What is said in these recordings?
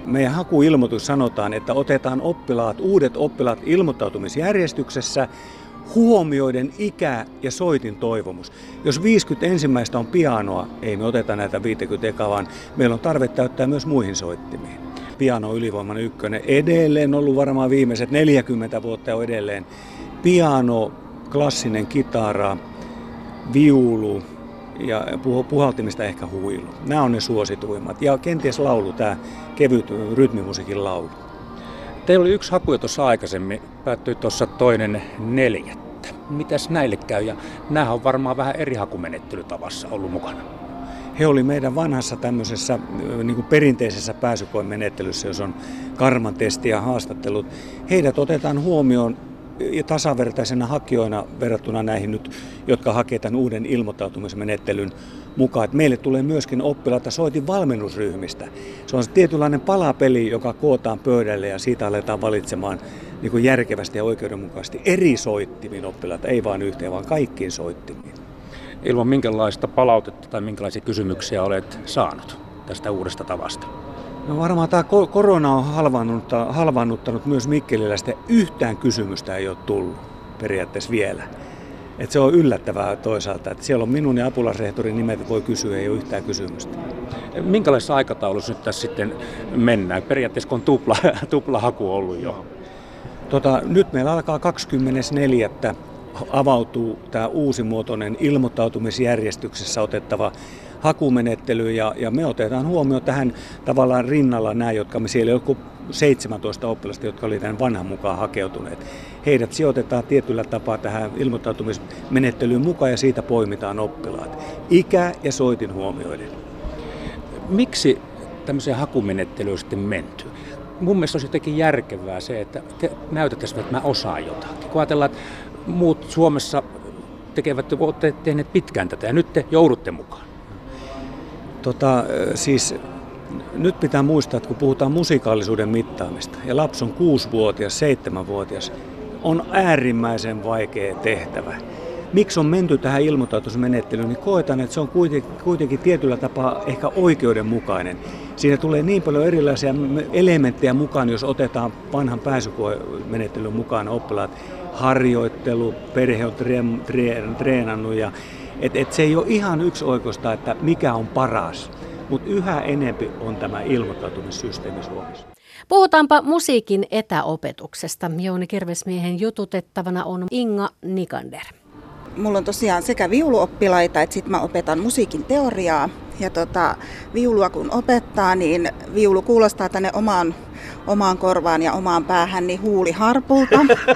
Meidän hakuilmoitus sanotaan, että otetaan uudet oppilaat ilmoittautumisjärjestyksessä huomioiden ikä ja soitin toivomus. Jos 50 ensimmäistä on pianoa, ei me oteta näitä 50 ekaa, vaan meillä on tarve täyttää myös muihin soittimiin. Piano on ylivoimainen ykkönen. Edelleen ollut varmaan viimeiset 40 vuotta on edelleen. Piano, klassinen kitara, viulu ja puhaltimista ehkä huilu. Nämä on ne suosituimmat. Ja kenties laulu, tämä kevyt rytmimusiikin laulu. Teillä oli yksi haku jo tuossa aikaisemmin, päättyi tuossa 2.4. Mitäs näille käy? Ja nämähän on varmaan vähän eri hakumenettelytavassa ollut mukana. He oli meidän vanhassa tämmöisessä niin kuin perinteisessä pääsykoemenettelyssä, jos on karman testi ja haastattelut. Heidät otetaan huomioon tasavertaisena hakijoina verrattuna näihin nyt, jotka hakee tämän uuden ilmoittautumismenettelyn mukaan. Että meille tulee myöskin oppilaita soitin valmennusryhmistä. Se on tietynlainen palapeli, joka kootaan pöydälle ja siitä aletaan valitsemaan niin kuin järkevästi ja oikeudenmukaisesti eri soittimiin oppilaita, ei vain yhteen, vaan kaikkiin soittimiin. Ilman minkälaista palautetta tai minkälaisia kysymyksiä olet saanut tästä uudesta tavasta? No varmaan tämä korona on halvaannuttanut myös Mikkeliläistä. Yhtään kysymystä ei ole tullut periaatteessa vielä. Et se on yllättävää toisaalta, että siellä on minun ja apulaisrehtorin nimet voi kysyä, ei ole yhtään kysymystä. Minkälaisessa aikataulussa nyt tässä sitten mennään? Periaatteessa kun on tuplahaku ollut jo. Nyt meillä alkaa 24. avautuu tämä uusimuotoinen ilmoittautumisjärjestyksessä otettava hakumenettely ja me otetaan huomioon tähän tavallaan rinnalla nämä, jotka me siellä on 17 oppilasta, jotka oli tämän vanhan mukaan hakeutuneet. Heidät sijoitetaan tietyllä tapaa tähän ilmoittautumismenettelyyn mukaan ja siitä poimitaan oppilaat. Ikä ja soitin huomioiden. Miksi tämmöiseen hakumenettelyyn sitten menty? Mun mielestä olisi jotenkin järkevää se, että te näytettäisiin, että mä osaan jotakin. Kun ajatellaan, että muut Suomessa olette tehneet pitkään tätä ja nyt te joudutte mukaan. Siis nyt pitää muistaa, että kun puhutaan musikaalisuuden mittaamista ja lapsi on 6-vuotias, 7-vuotias, on äärimmäisen vaikea tehtävä. Miksi on menty tähän ilmoittautumismenettelyyn, niin koetaan, että se on kuitenkin tietyllä tapaa ehkä oikeudenmukainen. Siinä tulee niin paljon erilaisia elementtejä mukaan, jos otetaan vanhan pääsykoemenettelyn mukaan oppilaat. Harjoittelu, perhe on treenannut ja et se ei ole ihan yksioikoista, että mikä on paras, mutta yhä enempi on tämä ilmoittautumissysteemi Suomessa. Puhutaanpa musiikin etäopetuksesta. Jouni Kirvesmiehen jututettavana on Inga Nikander. Mulla on tosiaan sekä viuluoppilaita, että sitten mä opetan musiikin teoriaa. Ja viulua kun opettaa, niin viulu kuulostaa tänne omaan korvaan ja omaan päähän niin huuliharpulta.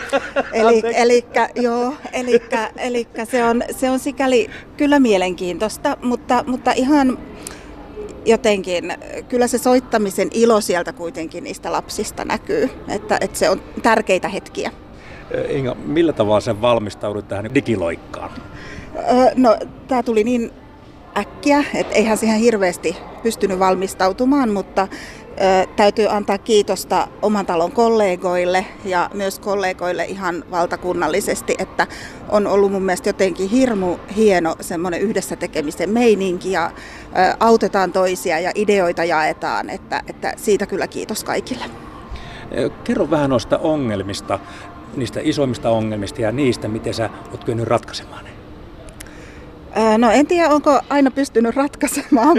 Eli se on sikäli kyllä mielenkiintoista, mutta ihan jotenkin kyllä se soittamisen ilo sieltä kuitenkin niistä lapsista näkyy, että se on tärkeitä hetkiä. Inga, millä tavalla sä valmistaudut tähän digiloikkaan? No, tää tuli niin äkkiä, että eihän siihen hirveästi pystynyt valmistautumaan, mutta täytyy antaa kiitosta oman talon kollegoille ja myös kollegoille ihan valtakunnallisesti, että on ollut mun mielestä jotenkin hirmu hieno semmoinen yhdessä tekemisen meininki ja autetaan toisia ja ideoita jaetaan, että siitä kyllä kiitos kaikille. Kerro vähän noista ongelmista, niistä isoimmista ongelmista ja niistä, miten sä oot kyennyt ratkaisemaan ne. No en tiedä, onko aina pystynyt ratkaisemaan,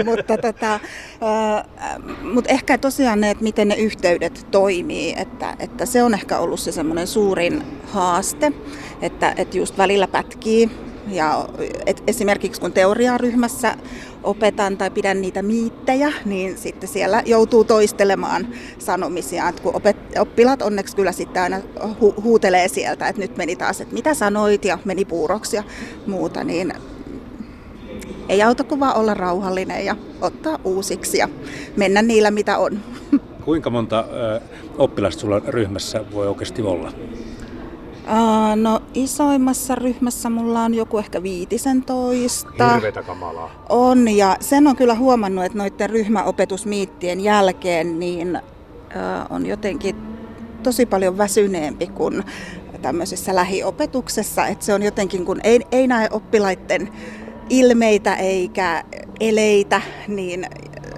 mutta ehkä tosiaan ne, että miten ne yhteydet toimii, että se on ehkä ollut se semmoinen suurin haaste, että just välillä pätkii. Ja esimerkiksi kun teoriaryhmässä opetan tai pidän niitä miittejä, niin sitten siellä joutuu toistelemaan sanomisia. Kun oppilaat onneksi kyllä sitten aina huutelee sieltä, että nyt meni taas, että mitä sanoit ja meni puuroksi ja muuta, niin ei auta kuin vaan olla rauhallinen ja ottaa uusiksi ja mennä niillä mitä on. Kuinka monta oppilasta sulla ryhmässä voi oikeasti olla? No isoimmassa ryhmässä mulla on joku ehkä 15. Hirveetä kamalaa. On ja sen on kyllä huomannut, että noiden ryhmäopetusmiittien jälkeen niin on jotenkin tosi paljon väsyneempi kuin tämmöisessä lähiopetuksessa. Että se on jotenkin, kun ei näe oppilaiden ilmeitä eikä eleitä, niin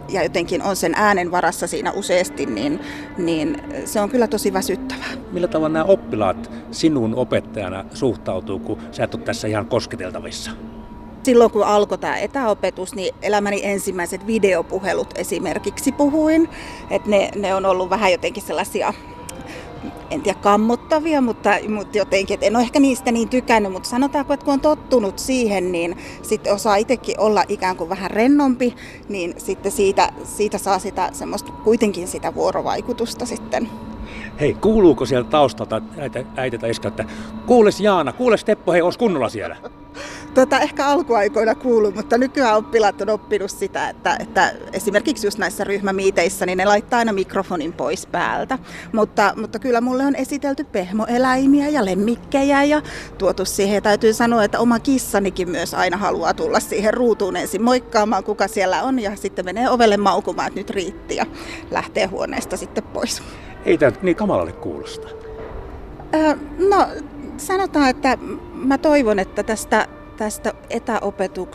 ja jotenkin on sen äänen varassa siinä useasti, niin se on kyllä tosi väsyttävää. Millä tavalla nämä oppilaat sinun opettajana suhtautuu, kun sä et ole tässä ihan kosketeltavissa? Silloin kun alkoi tämä etäopetus, niin elämäni ensimmäiset videopuhelut esimerkiksi puhuin. Että ne on ollut vähän jotenkin sellaisia, en tiedä kammottavia, mutta jotenkin, että en ole ehkä niistä niin tykännyt. Mutta sanotaanko, että kun on tottunut siihen, niin sitten osaa itsekin olla ikään kuin vähän rennompi, niin sitten siitä saa sitä semmoista, kuitenkin sitä vuorovaikutusta sitten. Hei, kuuluuko siellä taustalta äiti tai iskä, että kuules Jaana, kuules Teppo, hei, ois kunnolla siellä? Ehkä alkuaikoina kuuluu, mutta nykyään oppilaat on oppinut sitä, että esimerkiksi just näissä ryhmämiiteissä, niin ne laittaa aina mikrofonin pois päältä. Mutta kyllä mulle on esitelty pehmoeläimiä ja lemmikkejä ja tuotu siihen. Ja täytyy sanoa, että oma kissanikin myös aina haluaa tulla siihen ruutuun ensin moikkaamaan, kuka siellä on, ja sitten menee ovelle maukumaan, että nyt riitti, ja lähtee huoneesta sitten pois. Ei tämä niin kamalalle kuulosta. No, sanotaan, että mä toivon, että tästä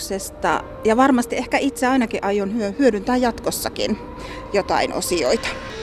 etäopetuksesta, ja varmasti ehkä itse ainakin aion hyödyntää jatkossakin jotain osioita.